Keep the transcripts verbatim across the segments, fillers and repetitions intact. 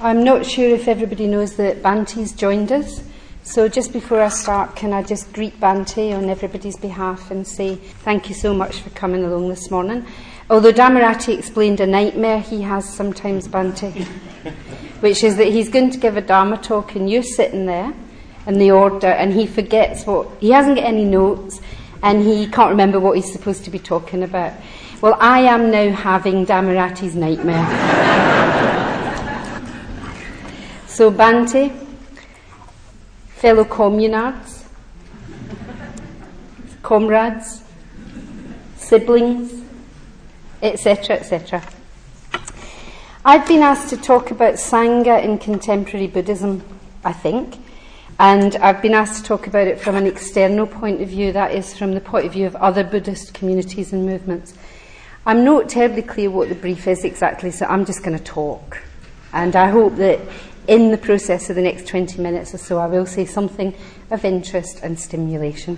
I'm not sure if everybody knows that Bante's joined us. So just before I start, can I just greet Bante on everybody's behalf and say thank you so much for coming along this morning. Although Dhammarathi explained a nightmare he has sometimes, Bante, which is that he's going to give a Dharma talk and you're sitting there in the order and he forgets what, he hasn't got any notes and he can't remember what he's supposed to be talking about. Well, I am now having Dhammarathi's nightmare. So Bante, fellow communards, comrades, siblings, et cetera, et cetera. I've been asked to talk about Sangha in contemporary Buddhism, I think, and I've been asked to talk about it from an external point of view, that is, from the point of view of other Buddhist communities and movements. I'm not terribly clear what the brief is exactly, so I'm just going to talk. And I hope that in the process of the next twenty minutes or so, I will say something of interest and stimulation.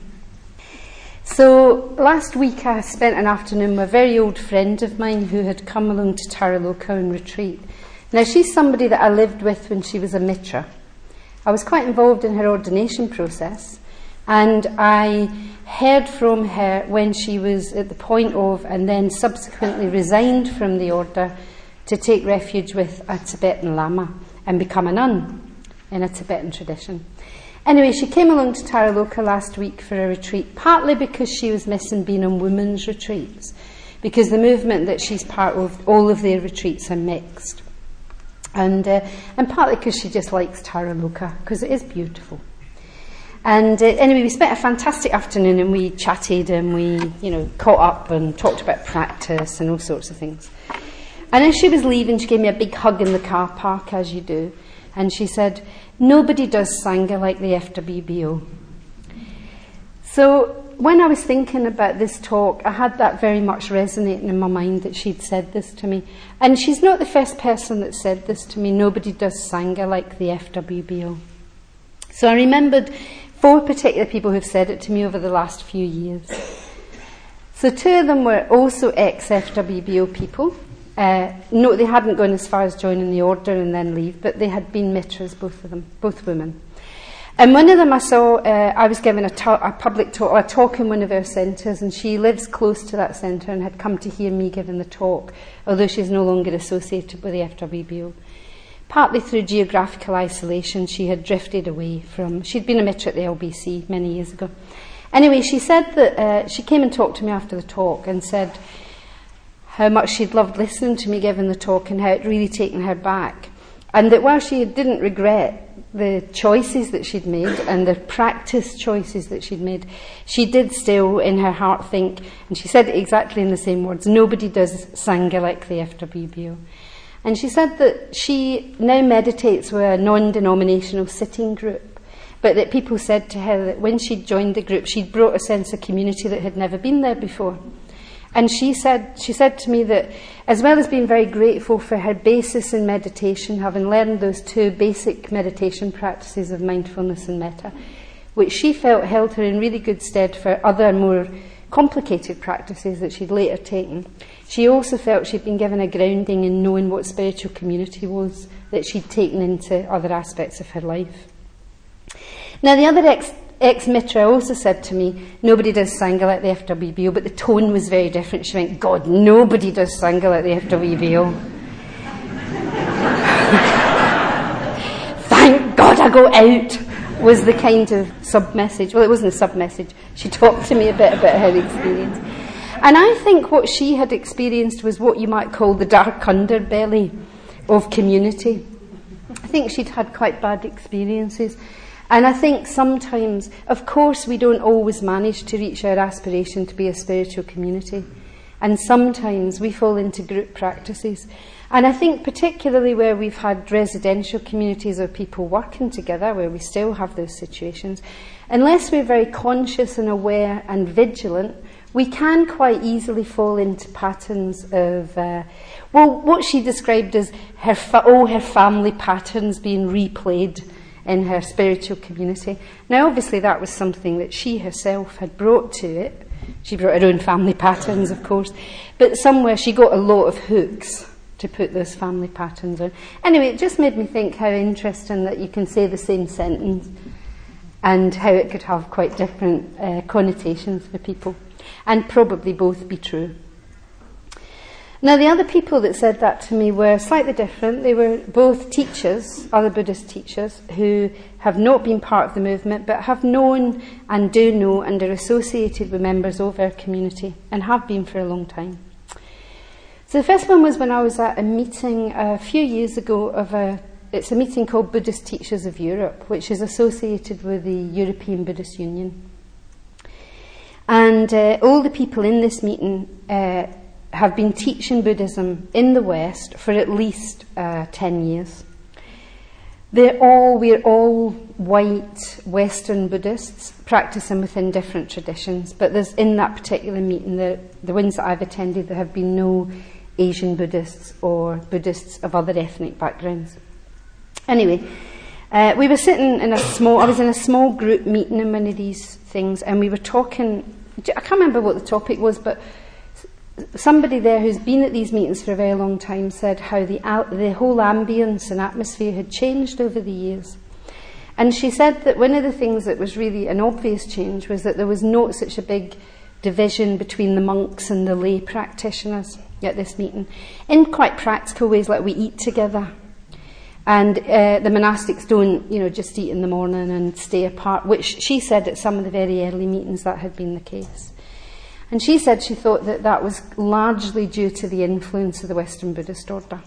So, last week I spent an afternoon with a very old friend of mine who had come along to Taraloka on retreat. Now, she's somebody that I lived with when she was a mitra. I was quite involved in her ordination process, and I heard from her when she was at the point of, and then subsequently resigned from the order to take refuge with a Tibetan Lama and become a nun in a Tibetan tradition. Anyway, she came along to Taraloka last week for a retreat, partly because she was missing being on women's retreats, because the movement that she's part of, all of their retreats are mixed. And uh, and partly because she just likes Taraloka, because it is beautiful. And uh, anyway, we spent a fantastic afternoon and we chatted and we, you know, caught up and talked about practice and all sorts of things. And as she was leaving, she gave me a big hug in the car park, as you do. And she said, nobody does Sangha like the F W B O. So when I was thinking about this talk, I had that very much resonating in my mind that she'd said this to me. And she's not the first person that said this to me, nobody does Sangha like the F W B O. So I remembered four particular people who've said it to me over the last few years. So two of them were also ex-F W B O people. Uh, no, they hadn't gone as far as joining the order and then leave, but they had been mitras, both of them, both women. And one of them I saw, uh, I was giving a, ta- a public talk, a talk in one of our centres, and she lives close to that centre and had come to hear me giving the talk, although she's no longer associated with the F W B O. Partly through geographical isolation, she had drifted away from, she'd been a mitra at the L B C many years ago. Anyway, she said that, uh, she came and talked to me after the talk and said how much she'd loved listening to me giving the talk and how it really taken her back. And that while she didn't regret the choices that she'd made and the practice choices that she'd made, she did still in her heart think, and she said it exactly in the same words, nobody does Sangha like the F W B O. And she said that she now meditates with a non-denominational sitting group, but that people said to her that when she'd joined the group, she'd brought a sense of community that had never been there before. And she said she said to me that as well as being very grateful for her basis in meditation, having learned those two basic meditation practices of mindfulness and metta, which she felt held her in really good stead for other more complicated practices that she'd later taken, she also felt she'd been given a grounding in knowing what spiritual community was that she'd taken into other aspects of her life. Now, the other ex- ex-mitra also said to me, nobody does Sangha like the F W B O, but the tone was very different. She went, God, nobody does Sangha like the F W B O. Thank God I go out, was the kind of sub-message. Well, it wasn't a sub-message. She talked to me a bit about her experience. And I think what she had experienced was what you might call the dark underbelly of community. I think she'd had quite bad experiences. And I think sometimes, of course, we don't always manage to reach our aspiration to be a spiritual community. And sometimes we fall into group practices. And I think particularly where we've had residential communities of people working together, where we still have those situations, unless we're very conscious and aware and vigilant, we can quite easily fall into patterns of, uh, well, what she described as her fa- all her family patterns being replayed in her spiritual community. Now, obviously, that was something that she herself had brought to it. She brought her own family patterns, of course, but somewhere she got a lot of hooks to put those family patterns on. Anyway, it just made me think how interesting that you can say the same sentence and how it could have quite different uh, connotations for people, and probably both be true. Now, the other people that said that to me were slightly different. They were both teachers, other Buddhist teachers, who have not been part of the movement, but have known and do know and are associated with members of our community, and have been for a long time. So the first one was when I was at a meeting a few years ago of a, it's a meeting called Buddhist Teachers of Europe, which is associated with the European Buddhist Union. And uh, all the people in this meeting uh, have been teaching Buddhism in the West for at least uh, ten years. They're all, we're all white Western Buddhists practicing within different traditions, but there's in that particular meeting, the, the ones that I've attended, there have been no Asian Buddhists or Buddhists of other ethnic backgrounds. Anyway, uh, we were sitting in a small, I was in a small group meeting in one of these things, and we were talking, I can't remember what the topic was, but somebody there who's been at these meetings for a very long time said how the, the whole ambience and atmosphere had changed over the years. And she said that one of the things that was really an obvious change was that there was not such a big division between the monks and the lay practitioners at this meeting, in quite practical ways, like we eat together. And uh, the monastics don't, you know, just eat in the morning and stay apart, which she said at some of the very early meetings that had been the case. And she said she thought that that was largely due to the influence of the Western Buddhist order.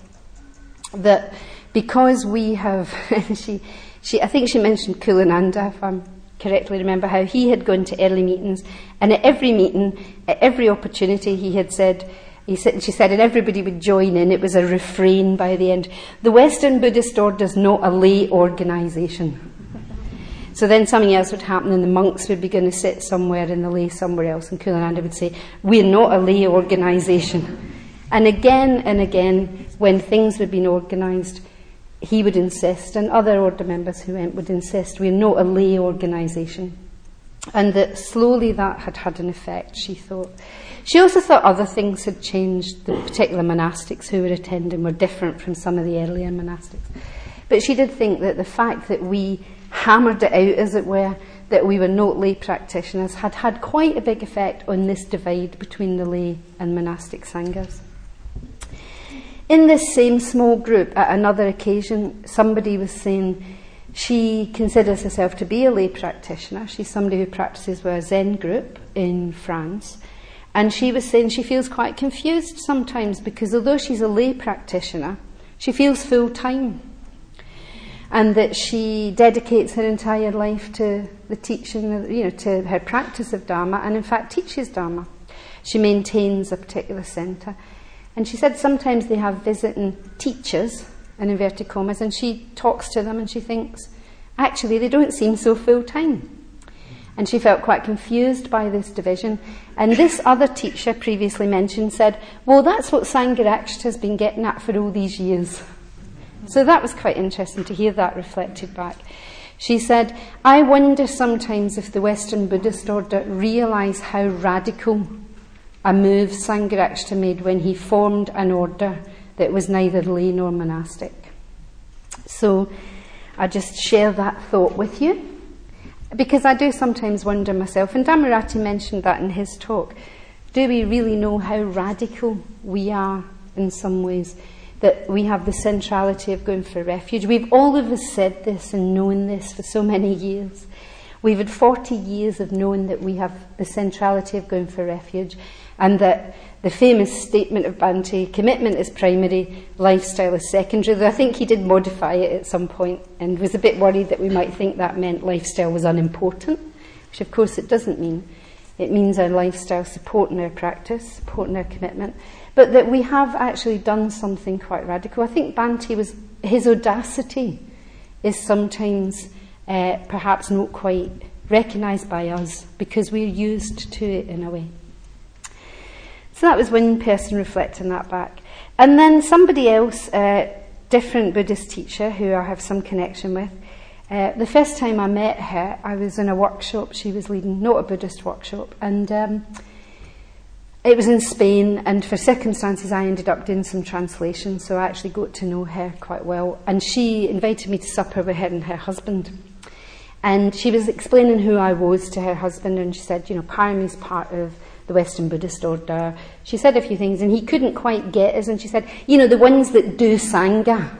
That because we have, she, she, I think she mentioned Kulananda, if I correctly remember, how he had gone to early meetings, and at every meeting, at every opportunity, he had said, he said, she said, and everybody would join in. It was a refrain by the end. The Western Buddhist order is not a lay organisation. So then something else would happen, and the monks would be going to sit somewhere in the lay somewhere else, and Kulananda would say, we're not a lay organisation. And again and again, when things had been organised, he would insist, and other order members who went would insist, we're not a lay organisation. And that slowly that had had an effect, she thought. She also thought other things had changed. The particular monastics who were attending were different from some of the earlier monastics. But she did think that the fact that we hammered it out, as it were, that we were not lay practitioners, had had quite a big effect on this divide between the lay and monastic sanghas. In this same small group, at another occasion, somebody was saying she considers herself to be a lay practitioner. She's somebody who practices with a Zen group in France. And she was saying she feels quite confused sometimes because although she's a lay practitioner, she feels full-time. And that she dedicates her entire life to the teaching, of, you know, to her practice of Dharma, and in fact teaches Dharma. She maintains a particular centre. And she said sometimes they have visiting teachers, in inverted commas, and she talks to them and she thinks, actually, they don't seem so full-time. And she felt quite confused by this division. And this other teacher previously mentioned said, well, that's what Sangharakshita has been getting at for all these years. So that was quite interesting to hear that reflected back. She said, I wonder sometimes if the Western Buddhist order realised how radical a move Sangharakshita made when he formed an order that was neither lay nor monastic. So I just share that thought with you, because I do sometimes wonder myself, and Dhammarati mentioned that in his talk, do we really know how radical we are in some ways? That we have the centrality of going for refuge. We've all of us said this and known this for so many years. We've had forty years of knowing that we have the centrality of going for refuge, and that the famous statement of Bhante, commitment is primary, lifestyle is secondary, though I think he did modify it at some point and was a bit worried that we might think that meant lifestyle was unimportant, which of course it doesn't mean. It means our lifestyle supporting our practice, supporting our commitment, but that we have actually done something quite radical. I think Bhante was, his audacity is sometimes uh, perhaps not quite recognised by us because we're used to it in a way. So that was one person reflecting that back. And then somebody else, a uh, different Buddhist teacher who I have some connection with, uh, the first time I met her, I was in a workshop she was leading, not a Buddhist workshop, and um, it was in Spain, and for circumstances I ended up doing some translation, so I actually got to know her quite well. And she invited me to supper with her and her husband. And she was explaining who I was to her husband, and she said, you know, Parami's part of the Western Buddhist order. She said a few things, and he couldn't quite get us, and she said, you know, the ones that do Sangha.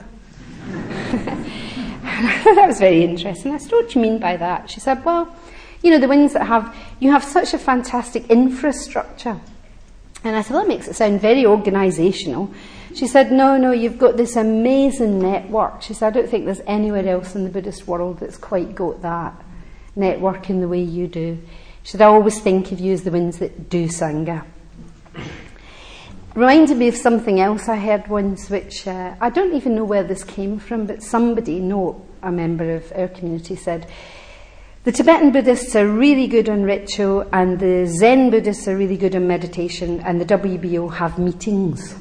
And I thought that was very interesting. I said, what do you mean by that? She said, well, you know, the ones that have, you have such a fantastic infrastructure. And I said, well, that makes it sound very organisational. She said, no, no, you've got this amazing network. She said, I don't think there's anywhere else in the Buddhist world that's quite got that network in the way you do. She said, I always think of you as the ones that do Sangha. Reminded me of something else I heard once, which uh, I don't even know where this came from, but somebody, no, a member of our community, said, the Tibetan Buddhists are really good on ritual, and the Zen Buddhists are really good on meditation, and the W B O have meetings.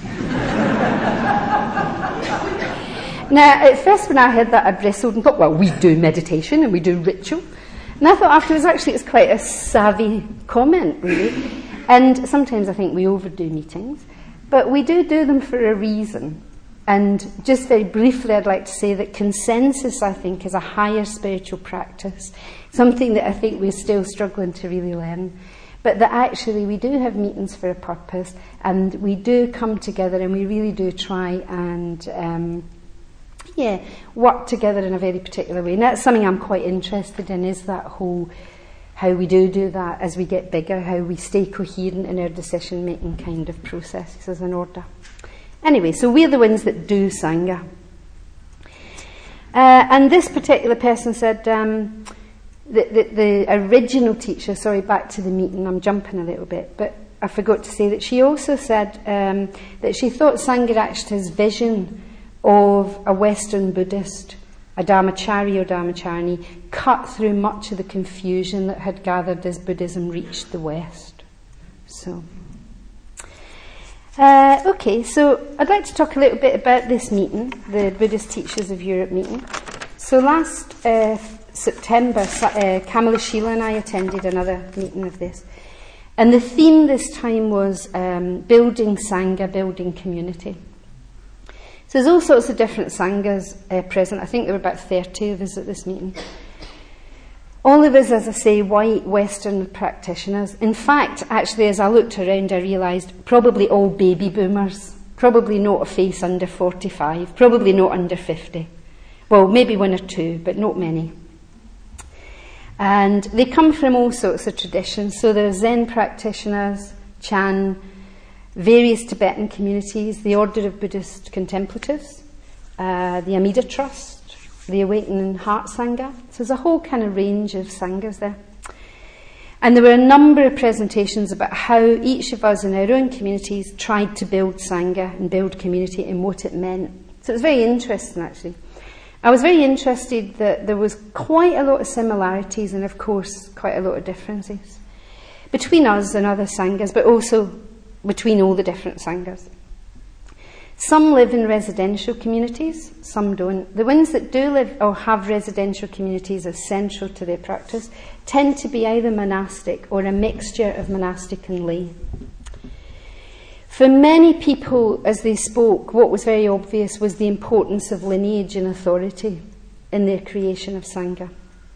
Now, at first when I heard that, I bristled and thought, well, we do meditation and we do ritual. And I thought afterwards, actually, it's quite a savvy comment, really. And sometimes I think we overdo meetings, but we do do them for a reason. And just very briefly, I'd like to say that consensus, I think, is a higher spiritual practice, something that I think we're still struggling to really learn. But that actually we do have meetings for a purpose, and we do come together, and we really do try and, um, yeah, work together in a very particular way. And that's something I'm quite interested in, is that whole, how we do do that as we get bigger, how we stay coherent in our decision-making kind of processes as an order. Anyway, so we're the ones that do Sangha. Uh, and this particular person said, um, the, the, the original teacher, sorry, back to the meeting, I'm jumping a little bit, but I forgot to say that she also said um, that she thought Sangharakshita's vision of a Western Buddhist, a Dharmachari or Dharmacharni, cut through much of the confusion that had gathered as Buddhism reached the West. So... Uh, okay, so I'd like to talk a little bit about this meeting, the Buddhist Teachers of Europe meeting. So last uh, September, uh, Kamala Sheila and I attended another meeting of this. And the theme this time was um, building Sangha, building community. So there's all sorts of different Sanghas uh, present. I think there were about thirty of us at this meeting. All of us, as I say, white Western practitioners. In fact, actually, as I looked around, I realised probably all baby boomers, probably not a face under forty-five, probably not under fifty. Well, maybe one or two, but not many. And they come from all sorts of traditions. So there's Zen practitioners, Chan, various Tibetan communities, the Order of Buddhist Contemplatives, uh, the Amida Trust, the Awakening Heart Sangha. So there's a whole kind of range of Sanghas there. And there were a number of presentations about how each of us in our own communities tried to build Sangha and build community and what it meant. So it was very interesting, actually. I was very interested that there was quite a lot of similarities and, of course, quite a lot of differences between us and other Sanghas, but also between all the different Sanghas. Some live in residential communities, some don't. The ones that do live or have residential communities as central to their practice tend to be either monastic or a mixture of monastic and lay. For many people, as they spoke, what was very obvious was the importance of lineage and authority in their creation of Sangha.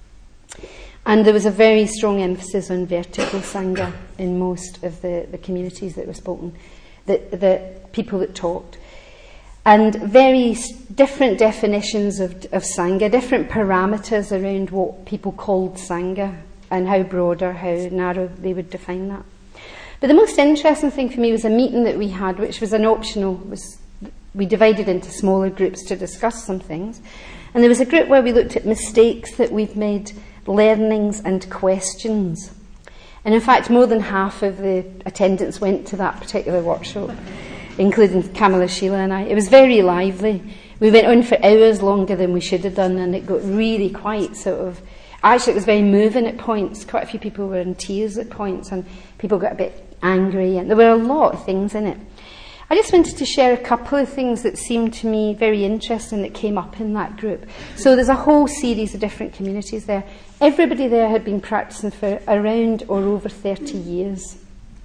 And there was a very strong emphasis on vertical Sangha in most of the, the communities that were spoken, the, the people that talked. And very different definitions of, of Sangha, different parameters around what people called Sangha and how broad or how narrow they would define that. But the most interesting thing for me was a meeting that we had, which was an optional, was we divided into smaller groups to discuss some things. And there was a group where we looked at mistakes that we've made, learnings and questions. And in fact, more than half of the attendants went to that particular workshop, including Kamala Sheila and I. It was very lively. We went on for hours longer than we should have done, and it got really quite sort of... Actually, it was very moving at points. Quite a few people were in tears at points, and people got a bit angry, and there were a lot of things in it. I just wanted to share a couple of things that seemed to me very interesting that came up in that group. So there's a whole series of different communities there. Everybody there had been practicing for around or over thirty years.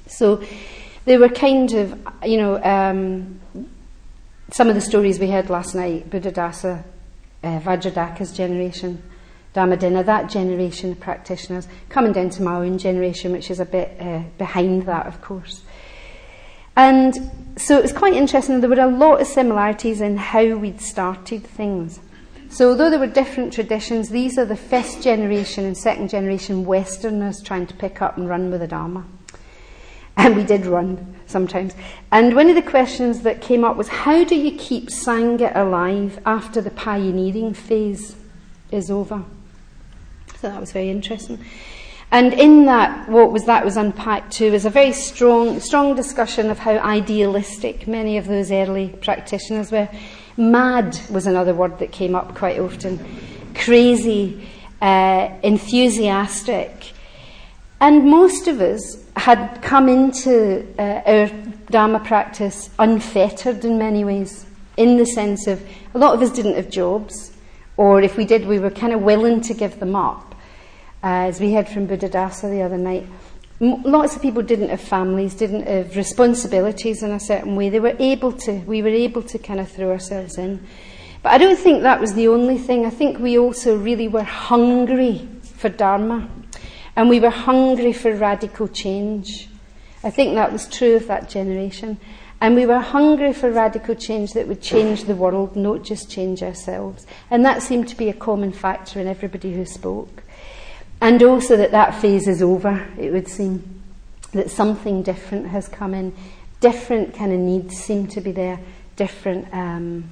So they were kind of, you know, um, some of the stories we heard last night, Buddhadasa, uh, Vajradaka's generation, Dhammadinna, that generation of practitioners, coming down to my own generation, which is a bit uh, behind that, of course. And so it was quite interesting. There were a lot of similarities in how we'd started things. So although there were different traditions, these are the first generation and second generation Westerners trying to pick up and run with the Dharma. And we did run sometimes. And one of the questions that came up was, how do you keep Sangha alive after the pioneering phase is over? So that was very interesting. And in that, what was that was unpacked too, was a very strong, strong discussion of how idealistic many of those early practitioners were. Mad was another word that came up quite often. Crazy, uh, enthusiastic. And most of us had come into uh, our Dharma practice unfettered in many ways, in the sense of a lot of us didn't have jobs, or if we did, we were kind of willing to give them up. Uh, as we heard from Buddhadasa the other night, M- lots of people didn't have families, didn't have responsibilities in a certain way. They were able to, we were able to kind of throw ourselves in. But I don't think that was the only thing. I think we also really were hungry for Dharma. And we were hungry for radical change. I think that was true of that generation. And we were hungry for radical change that would change the world, not just change ourselves. And that seemed to be a common factor in everybody who spoke. And also that that phase is over, it would seem. That something different has come in. Different kind of needs seem to be there. Different, um,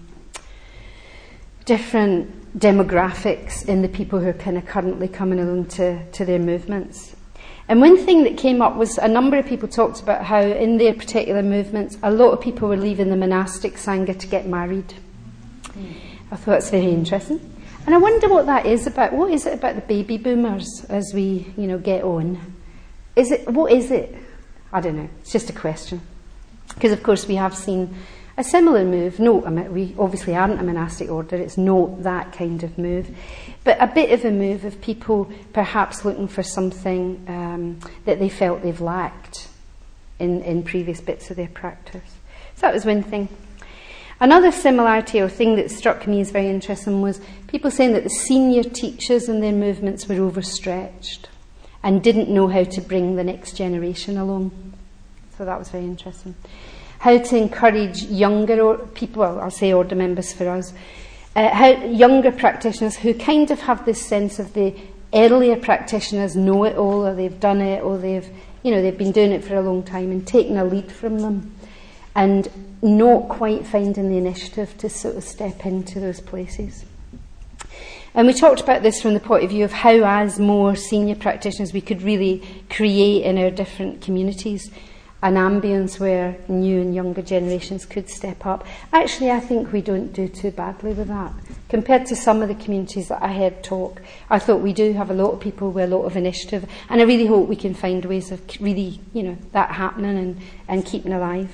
different demographics in the people who are kind of currently coming along to, to their movements. And one thing that came up was a number of people talked about how in their particular movements a lot of people were leaving the monastic Sangha to get married. Mm. I thought that's very interesting. And I wonder what that is about. What is it about the baby boomers as we, you know, get on? Is it, what is it? I don't know. It's just a question. Because of course we have seen a similar move. No, I mean, we obviously aren't a monastic order. It's not that kind of move. But a bit of a move of people perhaps looking for something um, that they felt they've lacked in, in previous bits of their practice. So that was one thing. Another similarity or thing that struck me as very interesting was people saying that the senior teachers in their movements were overstretched and didn't know how to bring the next generation along. So that was very interesting. How to encourage younger or people, well, I'll say order members for us, uh, how younger practitioners who kind of have this sense of the earlier practitioners know it all, or they've done it, or they've, you know, they've been doing it for a long time and taken a lead from them, and not quite finding the initiative to sort of step into those places. And we talked about this from the point of view of how, as more senior practitioners, we could really create in our different communities an ambience where new and younger generations could step up. Actually, I think we don't do too badly with that. Compared to some of the communities that I heard talk, I thought we do have a lot of people with a lot of initiative, and I really hope we can find ways of really, you know, that happening and, and keeping alive.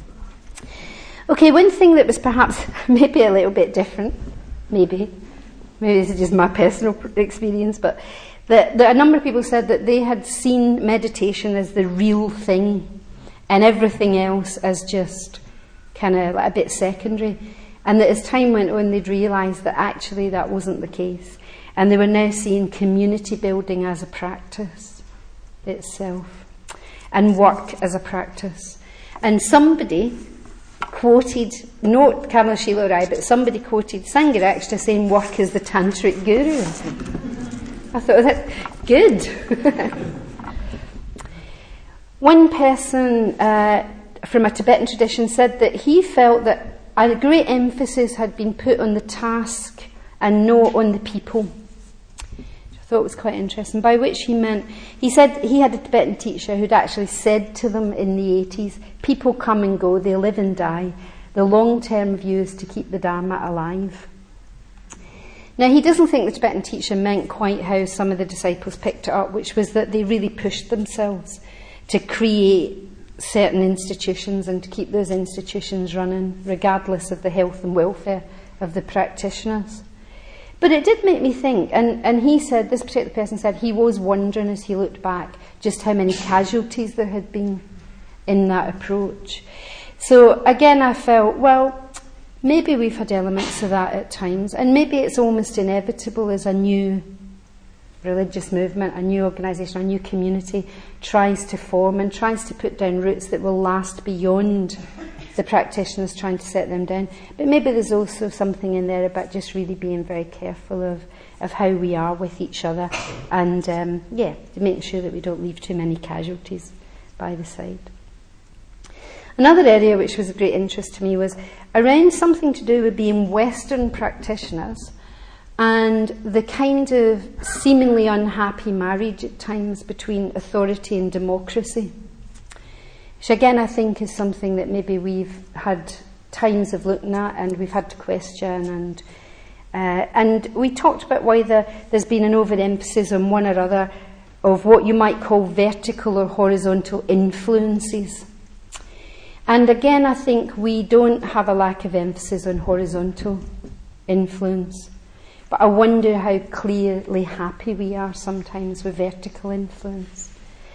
Okay, one thing that was perhaps maybe a little bit different, maybe, maybe this is just my personal experience, but that, that a number of people said that they had seen meditation as the real thing and everything else as just kind of like a bit secondary. And that as time went on, they'd realised that actually that wasn't the case. And they were now seeing community building as a practice itself, and work as a practice. And somebody quoted, not Kamala Shila Rai, but somebody quoted Sangharakshita saying work is the tantric guru. I thought, that's good. One person uh, from a Tibetan tradition said that he felt that a great emphasis had been put on the task and not on the people, which I thought was quite interesting, by which he meant, he said he had a Tibetan teacher who'd actually said to them in the eighties, people come and go, they live and die, the long-term view is to keep the Dharma alive. Now, he doesn't think the Tibetan teacher meant quite how some of the disciples picked it up, which was that they really pushed themselves to create certain institutions and to keep those institutions running, regardless of the health and welfare of the practitioners. But it did make me think, and, and he said, this particular person said, he was wondering as he looked back just how many casualties there had been in that approach. So again, I felt, well, maybe we've had elements of that at times, and maybe it's almost inevitable as a new religious movement, a new organisation, a new community tries to form and tries to put down roots that will last beyond the practitioners trying to set them down. But maybe there's also something in there about just really being very careful of, of how we are with each other, and um, yeah, making sure that we don't leave too many casualties by the side. Another area which was of great interest to me was around something to do with being Western practitioners and the kind of seemingly unhappy marriage at times between authority and democracy, which again I think is something that maybe we've had times of looking at and we've had to question, and uh, and we talked about whether there's been an overemphasis on one or other of what you might call vertical or horizontal influences. And again, I think we don't have a lack of emphasis on horizontal influence. But I wonder how clearly happy we are sometimes with vertical influence.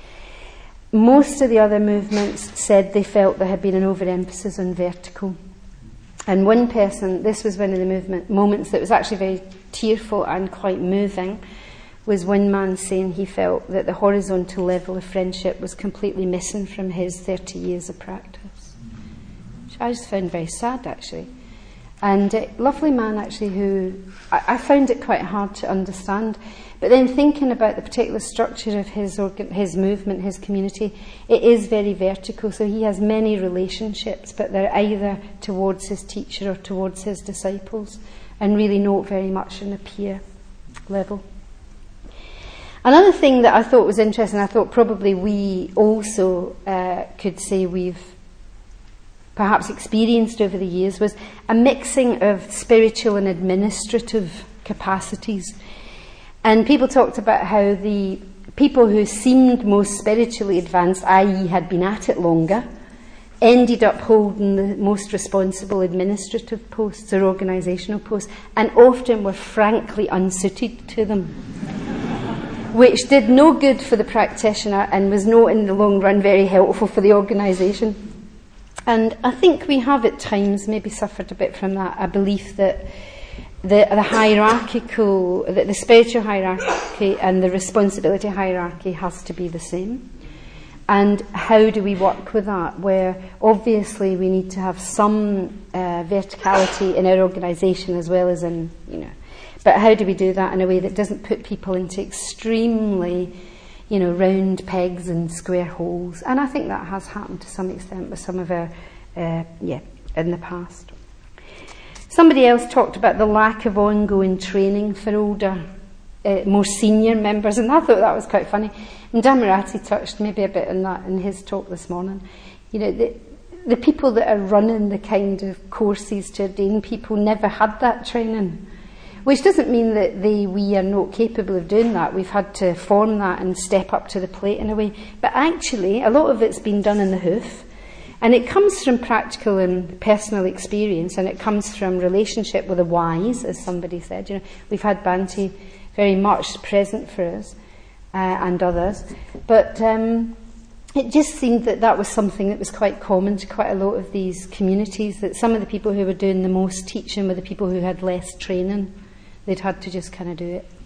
Most of the other movements said they felt there had been an overemphasis on vertical. And one person, this was one of the movement moments that was actually very tearful and quite moving, was one man saying he felt that the horizontal level of friendship was completely missing from his thirty years of practice. Which I just found very sad, actually. And a lovely man, actually, who I, I found it quite hard to understand. But then thinking about the particular structure of his organ, his movement, his community, it is very vertical. So he has many relationships, but they're either towards his teacher or towards his disciples, and really not very much on a peer level. Another thing that I thought was interesting, I thought probably we also uh, could say we've perhaps experienced over the years, was a mixing of spiritual and administrative capacities. And people talked about how the people who seemed most spiritually advanced, that is had been at it longer, ended up holding the most responsible administrative posts or organisational posts, and often were frankly unsuited to them, which did no good for the practitioner and was not in the long run very helpful for the organisation. And I think we have at times maybe suffered a bit from that, a belief that the, the hierarchical, that the spiritual hierarchy and the responsibility hierarchy has to be the same. And how do we work with that? Where obviously we need to have some uh, verticality in our organisation as well as in, you know, but how do we do that in a way that doesn't put people into extremely, you know, round pegs and square holes? And I think that has happened to some extent with some of our, uh, yeah, in the past. Somebody else talked about the lack of ongoing training for older, uh, more senior members, and I thought that was quite funny. And Dhammarathi touched maybe a bit on that in his talk this morning. You know, the, the people that are running the kind of courses to ordain people never had that training. Which doesn't mean that they, we are not capable of doing that. We've had to form that and step up to the plate in a way. But actually, a lot of it's been done in the hoof. And it comes from practical and personal experience, and it comes from relationship with the wise, as somebody said. You know, we've had Bhante very much present for us, uh, and others. But um, it just seemed that that was something that was quite common to quite a lot of these communities, that some of the people who were doing the most teaching were the people who had less training. They'd had to just kind of do it.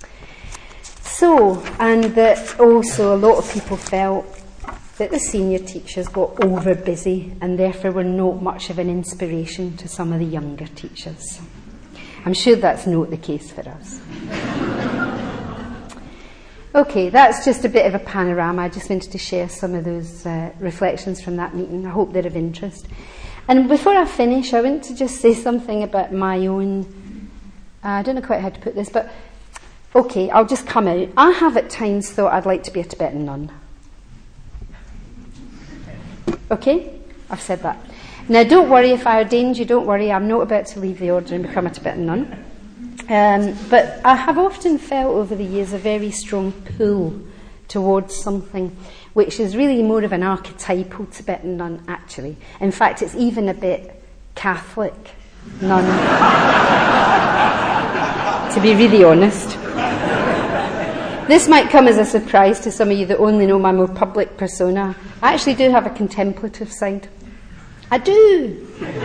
So, and that also a lot of people felt that the senior teachers got over busy and therefore were not much of an inspiration to some of the younger teachers. I'm sure that's not the case for us. Okay, that's just a bit of a panorama. I just wanted to share some of those uh, reflections from that meeting. I hope they're of interest. And before I finish, I want to just say something about my own... I don't know quite how to put this, but okay, I'll just come out. I have at times thought I'd like to be a Tibetan nun. Okay? I've said that. Now, don't worry if I ordained you, don't worry, I'm not about to leave the order and become a Tibetan nun. Um, but I have often felt over the years a very strong pull towards something which is really more of an archetypal Tibetan nun, actually. In fact, it's even a bit Catholic nun. To be really honest. This might come as a surprise to some of you that only know my more public persona. I actually do have a contemplative side. I do.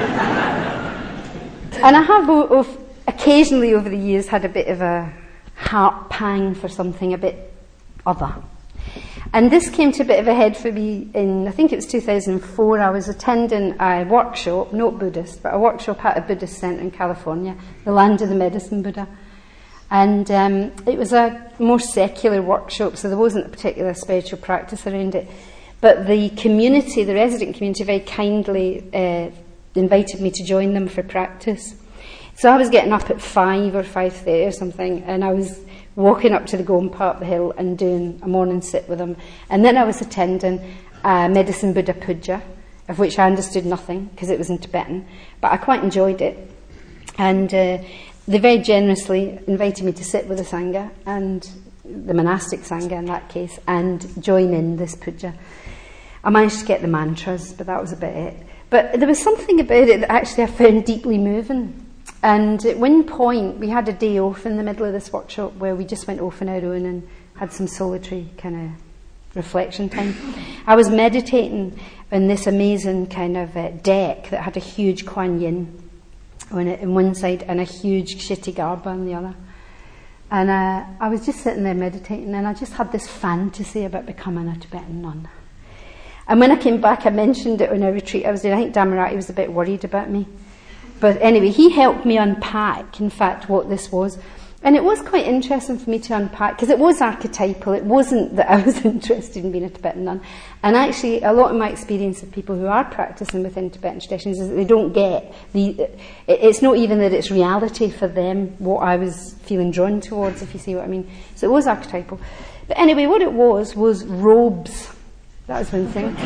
And I have o- o- occasionally over the years had a bit of a heart pang for something a bit other. And this came to a bit of a head for me in, I think it was two thousand four. I was attending a workshop, not Buddhist, but a workshop at a Buddhist centre in California, the land of the medicine Buddha. And um, it was a more secular workshop, so there wasn't a particular spiritual practice around it. But the community, the resident community, very kindly uh, invited me to join them for practice. So I was getting up at five or five thirty or something, and I was walking up to the Gom part of the hill and doing a morning sit with them. And then I was attending a Medicine Buddha Puja, of which I understood nothing because it was in Tibetan, but I quite enjoyed it. And uh, they very generously invited me to sit with the Sangha, and the monastic Sangha in that case, and join in this puja. I managed to get the mantras, but that was about it. But there was something about it that actually I found deeply moving. And at one point, we had a day off in the middle of this workshop where we just went off on our own and had some solitary kind of reflection time. I was meditating on this amazing kind of uh, deck that had a huge Kuan Yin on it on one side and a huge Kshitigarbha on the other. And uh, I was just sitting there meditating, and I just had this fantasy about becoming a Tibetan nun. And when I came back, I mentioned it on a retreat I was doing. I think Dhammarathi was a bit worried about me. But anyway, he helped me unpack, in fact, what this was. And it was quite interesting for me to unpack, because it was archetypal. It wasn't that I was interested in being a Tibetan nun. And actually, a lot of my experience of people who are practicing within Tibetan traditions is that they don't get the... It's not even that it's reality for them, what I was feeling drawn towards, if you see what I mean. So it was archetypal. But anyway, what it was, was robes. That was one thing.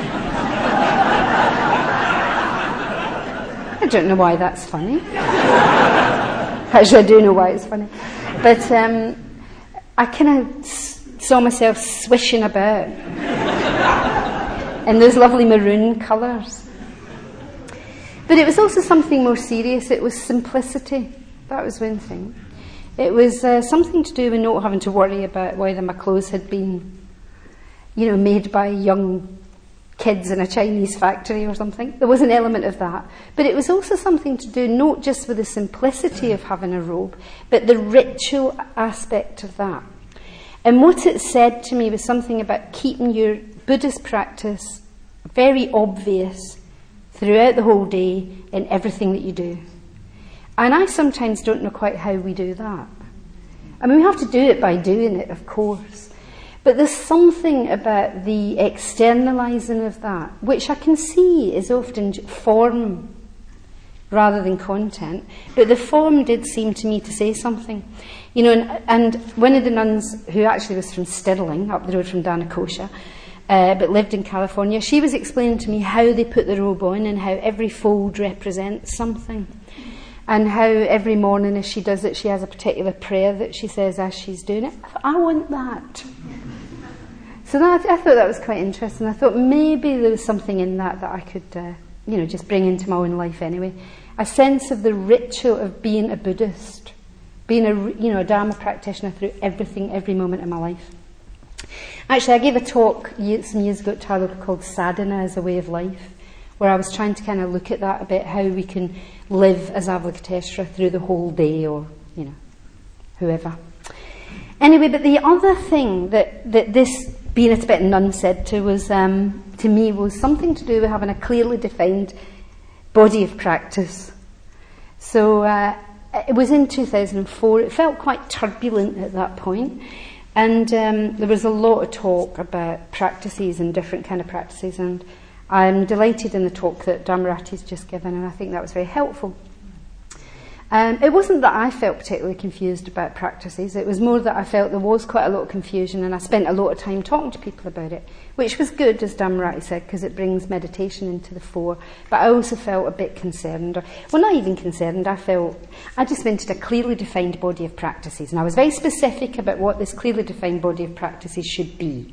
I don't know why that's funny. Actually, I do know why it's funny. But um, I kind of s- saw myself swishing about in those lovely maroon colours. But it was also something more serious. It was simplicity. That was one thing. It was uh, something to do with not having to worry about whether my clothes had been, you know, made by young kids in a Chinese factory or something. There was an element of that. But it was also something to do not just with the simplicity of having a robe, but the ritual aspect of that. And what it said to me was something about keeping your Buddhist practice very obvious throughout the whole day in everything that you do. And I sometimes don't know quite how we do that. I mean, we have to do it by doing it, of course. But there's something about the externalising of that, which I can see is often form rather than content. But the form did seem to me to say something. You know, and, and one of the nuns, who actually was from Stirling, up the road from Dhanakosha, uh, but lived in California, she was explaining to me how they put the robe on and how every fold represents something. And how every morning as she does it, she has a particular prayer that she says as she's doing it. I thought, I want that. So that, I thought that was quite interesting. I thought maybe there was something in that that I could, uh, you know, just bring into my own life anyway. A sense of the ritual of being a Buddhist, being a, you know, a Dharma practitioner through everything, every moment of my life. Actually, I gave a talk some years ago at Tarloka called Sadhana as a Way of Life, where I was trying to kind of look at that a bit, how we can live as Avalokiteshvara through the whole day, or, you know, whoever. Anyway, but the other thing that, that this being a Tibetan nun said to was um, to me was something to do with having a clearly defined body of practice. So uh, it was in two thousand four. It felt quite turbulent at that point. And um, there was a lot of talk about practices and different kind of practices, and I'm delighted in the talk that Dhammarati's just given, and I think that was very helpful. Um, it wasn't that I felt particularly confused about practices, it was more that I felt there was quite a lot of confusion, and I spent a lot of time talking to people about it, which was good, as Dhammarati said, because it brings meditation into the fore. But I also felt a bit concerned, or, well, not even concerned, I felt, I just wanted a clearly defined body of practices, and I was very specific about what this clearly defined body of practices should be.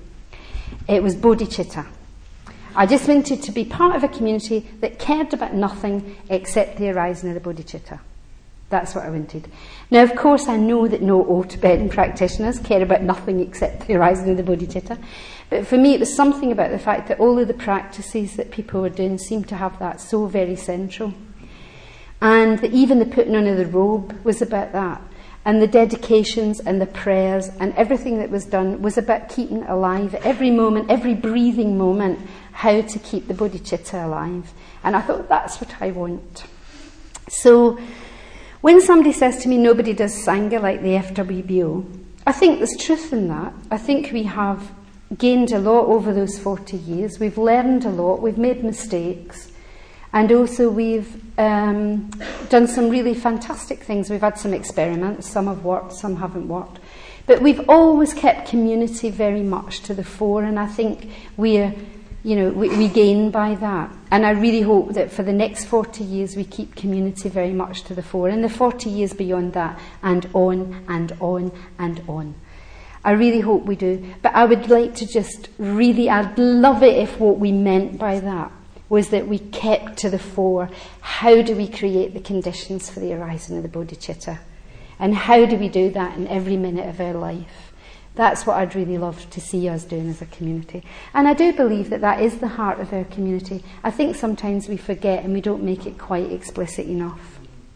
It was bodhicitta. I just wanted to be part of a community that cared about nothing except the arising of the bodhicitta. That's what I wanted. Now, of course, I know that no all Tibetan practitioners care about nothing except the arising of the bodhicitta. But for me, it was something about the fact that all of the practices that people were doing seemed to have that so very central. And that even the putting on of the robe was about that. And the dedications and the prayers and everything that was done was about keeping alive at every moment, every breathing moment, how to keep the bodhicitta alive. And I thought, that's what I want. So when somebody says to me, nobody does Sangha like the F W B O, I think there's truth in that. I think we have gained a lot over those forty years. We've learned a lot. We've made mistakes. And also we've um, done some really fantastic things. We've had some experiments. Some have worked, some haven't worked. But we've always kept community very much to the fore. And I think we're, you know, we, we gain by that. And I really hope that for the next forty years we keep community very much to the fore. And the forty years beyond that, and on and on and on. I really hope we do. But I would like to just really, I'd love it if what we meant by that was that we kept to the fore. How do we create the conditions for the arising of the bodhicitta? And how do we do that in every minute of our life? That's what I'd really love to see us doing as a community. And I do believe that that is the heart of our community. I think sometimes we forget and we don't make it quite explicit enough.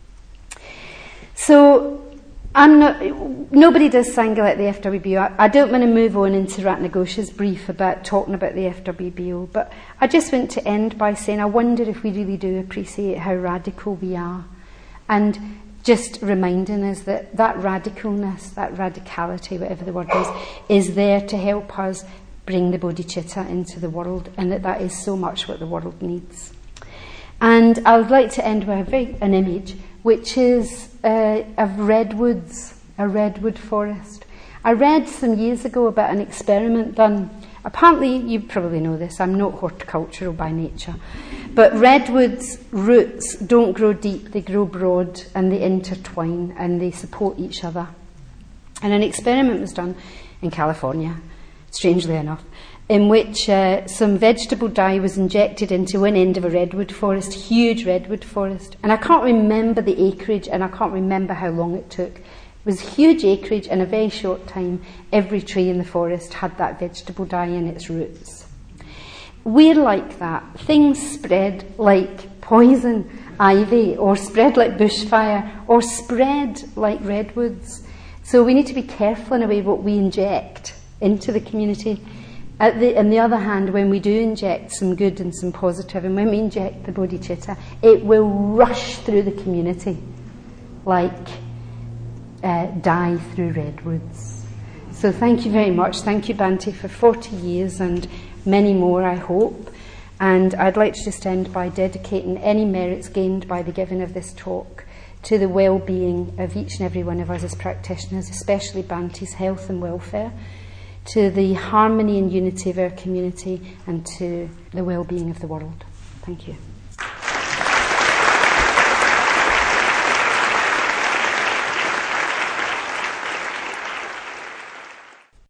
So, I'm not, nobody does Sangha like the F W B O. I, I don't want to move on into Ratnaghosh's brief about talking about the F W B O, but I just want to end by saying I wonder if we really do appreciate how radical we are, and just reminding us that that radicalness, that radicality, whatever the word is, is there to help us bring the bodhicitta into the world, and that that is so much what the world needs. And I would like to end with a very, an image, which is uh, of redwoods, a redwood forest. I read some years ago about an experiment done. Apparently, you probably know this, I'm not horticultural by nature, but redwoods' roots don't grow deep, they grow broad and they intertwine and they support each other. And an experiment was done in California, strangely enough, in which uh, some vegetable dye was injected into one end of a redwood forest, huge redwood forest. And I can't remember the acreage and I can't remember how long it took. It was huge acreage, in a very short time, every tree in the forest had that vegetable dye in its roots. We're like that. Things spread like poison ivy, or spread like bushfire, or spread like redwoods. So we need to be careful in a way what we inject into the community. At the, on the other hand, when we do inject some good and some positive, and when we inject the bodhicitta, it will rush through the community like uh, dye through redwoods. So thank you very much. Thank you, Bhante, for forty years and many more, I hope. And I'd like to just end by dedicating any merits gained by the giving of this talk to the well-being of each and every one of us as practitioners, especially Bhante's health and welfare, to the harmony and unity of our community, and to the well-being of the world. Thank you.